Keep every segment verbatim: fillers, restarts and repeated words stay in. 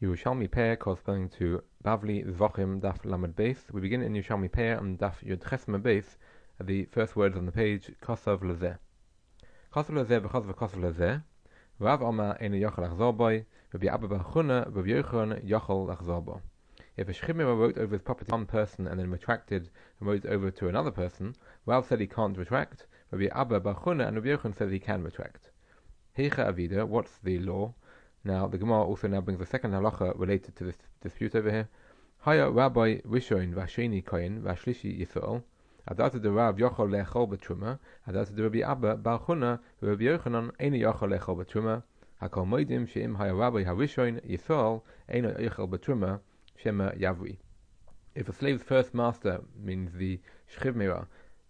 Yerushalmi Pe'er corresponding to Bavli Zvochim Daf Lamed Beis. We begin in Yerushalmi Pe'er on Daf Yud Chesma Beis at the first words on the page, Kosav Lezeh. Kosav Lezeh v'chos v'kosav Lezeh. Rav Oma Eina Yochel Achzor Boi, Rabbi Abba Bar Chuna, Rabbi Yochanan Yochel Achzor Bo. If a Shechimera wrote over his property to one person and then retracted and wrote over to another person, Rav said he can't retract, Rabbi Abba Bar Chuna and Rabbi Yochanan said he can retract. Heicha Avida, what's the law? Now, the Gemara also now brings a second halacha related to this dispute over here. Haya Rabbi Rishon Vasheni Kohen Vashlishi Yisrael. Adata de Rav Yochel Lechol Betruma. Adata de Rabbi Abba Bar Chuna Rabbi Yochanan Eina Yochel Lechol Betruma. Hakol Moedim Sheim Haya Rabbi Harishon Yisrael Eina Yochel Betruma Shema Yavri. If a slave's first master means the Shechimera,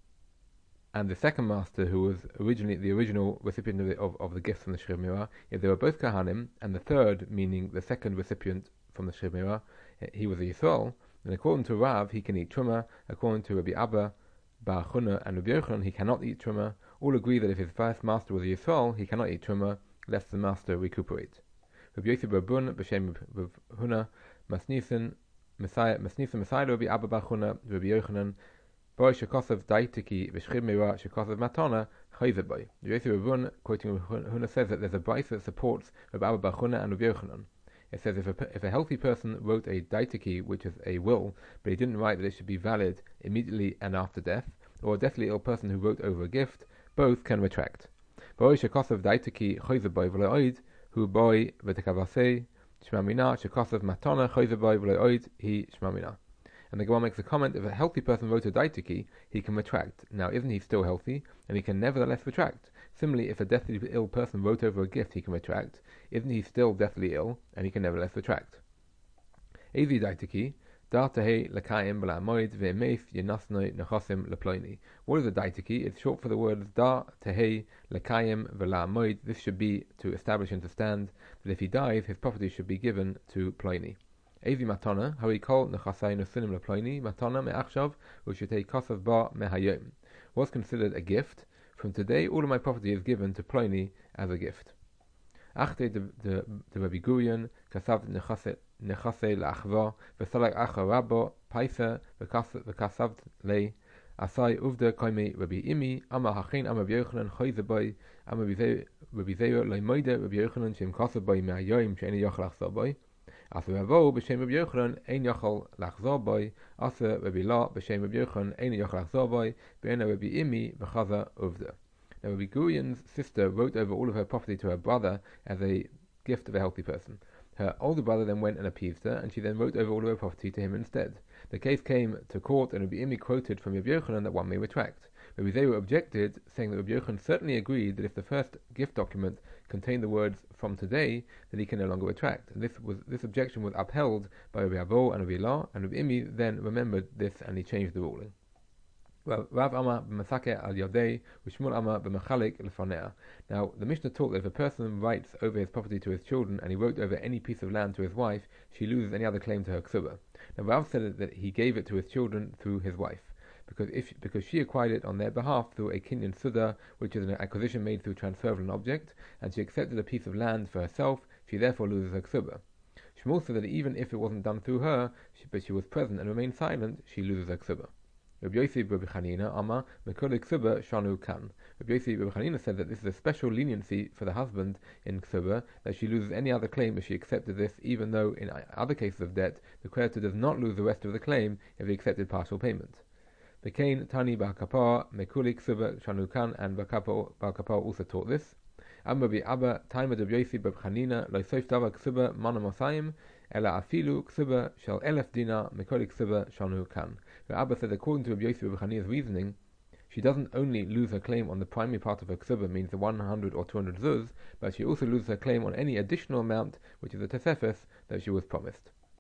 and the second master, who was originally the original recipient of the, of, of the gifts from the Shechimera, if they were both Kahanim, and the third, meaning the second recipient from the Shechimera, he was a Yisrael, then according to Rav, he can eat Truma. According to Rabbi Abba, Bar Chuna, and Rabbi Yochanan, he cannot eat Truma. All agree that if his first master was a Yisrael, he cannot eat Truma, lest the master recuperate. Rabbi Yosef Rabun, B'Shem Rav Huna, Masnifen, Messiah, Masnifen Messiah, Rabbi Abba Bar Chuna, Rabbi Yochanan, Boy Shekosav Daitiki V'Shchimera Shekosav Matana Chayzeh Boy. Yosef Rabun, quoting Huna, says that there's a brayso that supports Rabbi Abba Bar Chuna and Rabbi Yochanan. It says if a, if a healthy person wrote a daitiki, which is a will, but he didn't write that it should be valid immediately and after death, or a deathly ill person who wrote over a gift, both can retract. Boy Shekosav Daitiki Chayzeh Boy V'Lo'oid Hu Boy V'Tekavasei Shmamina Shekosav Matana Chayzeh Boy V'Lo'oid He Shmamina. And the Gemara makes a comment: if a healthy person wrote a daitiki, he can retract. Now, isn't he still healthy? And he can nevertheless retract. Similarly, if a deathly ill person wrote over a gift, he can retract. Isn't he still deathly ill? And he can nevertheless retract. Ezi daitiki, dar tehei lekayim b'la'amoid ve'emeif yenasnoi nechosim leploini. What is a daitiki? It's short for the words dar tehei lekayim v'la'amoid. This should be to establish and to stand that if he dies, his property should be given to Pliny. Evi matana, how he called nechasai nusinim leploini, matana me'achshav, which should take kosav ba mehayom. Was considered a gift. From today, all of my property is given to Pliny as a gift. Achte de Rabbi Gurion, kasav nechasei la'achva, v'salak acha rabbo, paisa, v'kasav lei, asai uvda koimi Rabbi Imi, ama hachin ama Rabbi Yochanan chayzeh boy, ama Rabbi Zeyo leimoide Rabbi Yochanan shem kosav boy me'ayom she'eni yochel achzor boy. Asa Ravo b'shem Rabbi Yochanan ein yochel lachzor boy. Asa Rabbi La b'shem Rabbi Yochanan ein yochel lachzor boy. Be'ena Rabbi Imi v'chaza uvda. Now Rabbi Gurion's sister wrote over all of her property to her brother as a gift of a healthy person. Her older brother then went and appeased her, and she then wrote over all of her property to him instead. The case came to court, and Rabbi Imi quoted from Rabbi Yochanan that one may retract. Rabbi Zeyo objected, saying that Rabbi Yochanan certainly agreed that if the first gift document contained the words "from today," that he can no longer retract. And this was this objection was upheld by Rabbi Avo and Rabbi La, and Rabbi Imi then remembered this and he changed the ruling. Rav Amma b'masake al yodei, u'Shmuel Amma b'machalik lefanea. Now, the Mishnah taught that if a person writes over his property to his children and he wrote over any piece of land to his wife, she loses any other claim to her ksuba. Now, Rav said that he gave it to his children through his wife, because if because she acquired it on their behalf through a kinyan suda, which is an acquisition made through transfer of an object, and she accepted a piece of land for herself, she therefore loses her ksuba. Shmuel said that even if it wasn't done through her, she, but she was present and remained silent, she loses her ksuba. Rabbi Yosef Rabbi Chanina Amma Mekol Ksuba Shanu Kan. Rabbi Yosef Rabbi Chanina said that this is a special leniency for the husband in Ksuba, that she loses any other claim if she accepted this, even though in other cases of debt the creditor does not lose the rest of the claim if he accepted partial payment. The Kain Tani Bar Kapar Mekuli Ksuba Shanu Kan, and Bar Kapar also taught this. Amma Rabbi Abba Taima Rabbi Yosef Rabbi Chanina Lo Sof Dava Ksuba Mana Mosayim Ela Afilu Ksuba Shel Elef Dina Mekoli Ksuba Shanu Kan. Abba said, according to Rabbi Yosef Rabbi Chanina's reasoning, she doesn't only lose her claim on the primary part of her ksuba, means the one hundred or two hundred zuz, but she also loses her claim on any additional amount, which is a tesefes, that she was promised.